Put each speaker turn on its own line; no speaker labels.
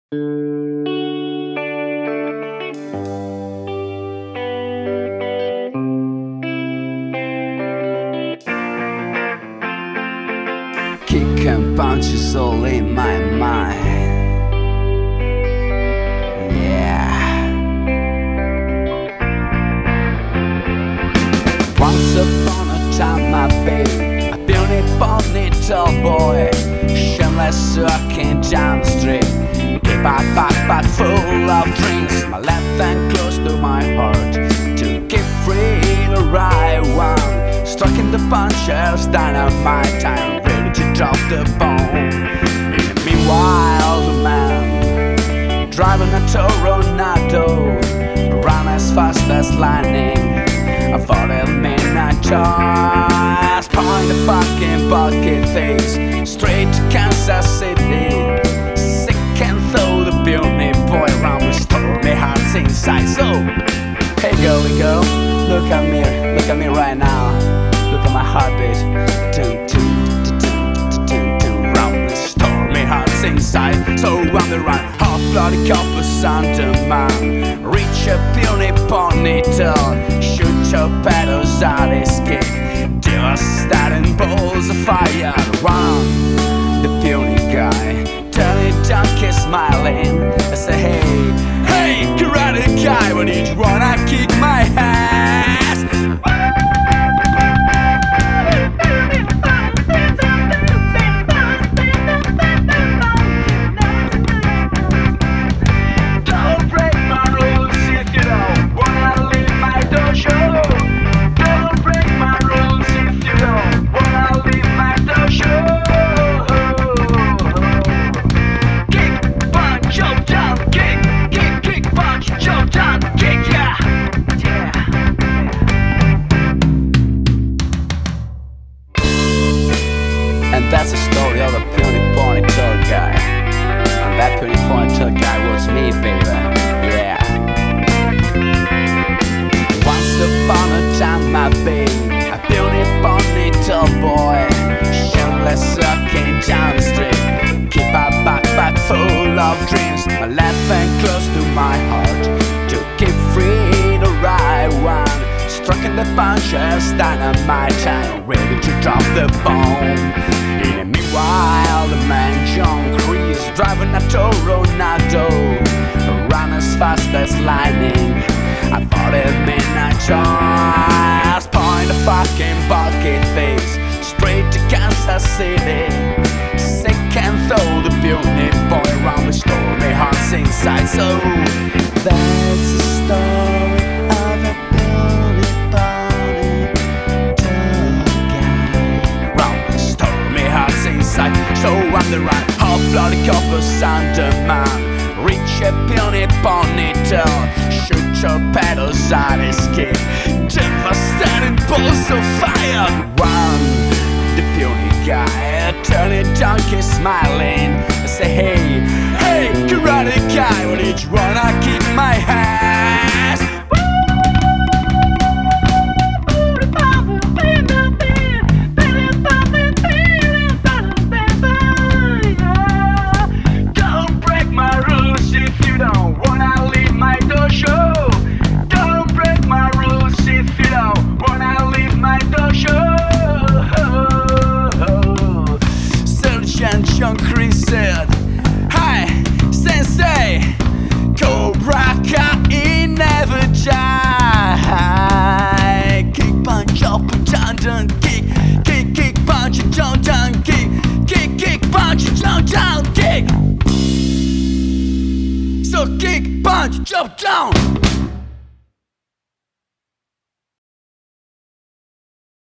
Kick and punches all in my mind. Yeah. Once upon a time, my babe, a beauty tall boy, shameless walking down the street. Keep my backpack full of drinks, my left hand close to my heart, to keep free the right one. Striking the punches, dynamite time, ready to drop the bomb. Meanwhile, the man driving a Toronado ran as fast as lightning. I thought it meant I just point the fucking bucket face straight to Kansas City. Sick and throw the beauty boy around with stormy hearts inside. So, hey girlie girl, look at me right now. Look at my heartbeat. Round with stormy hearts inside. So on the run, hot bloody coppers under man. Reach a puny ponytail, shoot your pedals at his kick. Devastating balls of fire. Run, the puny guy, turning donkey smiling. I say hey, karate guy, when you wanna kick my ass? And that's the story of a puny ponytail guy. And that puny ponytail guy was me, baby. Yeah. Once upon a time, my babe, a puny ponytail boy, shameless walking down the street. Keep a backpack full of dreams, my left hand close to my heart, to keep free the right one. Striking the punches, dynamite time, ready to drop the bomb. Meanwhile, the man John Chris driving a Toronado ran as fast as lightning. I thought it meant I just point the fucking bucket face straight to Kansas City. Sick and throw the beauty boy around with stormy hearts inside. So that's the story of a beauty inside. So on the run, hot bloody coppers under man. Reach a puny ponytail, shoot your pedals at his kick. Devastating balls of fire. Run, the puny guy, turning donkey smiling. I say hey, karate guy, when each one I kick my ass. John Chris said, "Hi, Sensei, Cobra Kai never die. Kick, punch, up, down, kick, punch, down, kick, punch, down, kick. So kick, punch, jump down."